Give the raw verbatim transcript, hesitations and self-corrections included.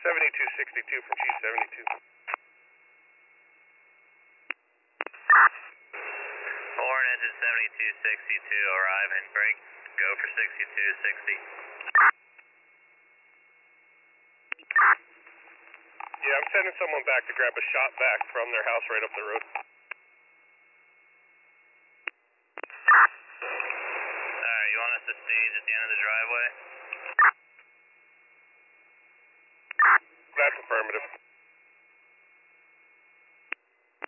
seventy-two sixty-two from G seventy-two. Horn engine seventy-two sixty-two, arriving. Break, go for sixty-two sixty. Yeah, I'm sending someone back to grab a shot back from their house right up the road. Alright, you want us to stage at the end of the driveway? That's affirmative.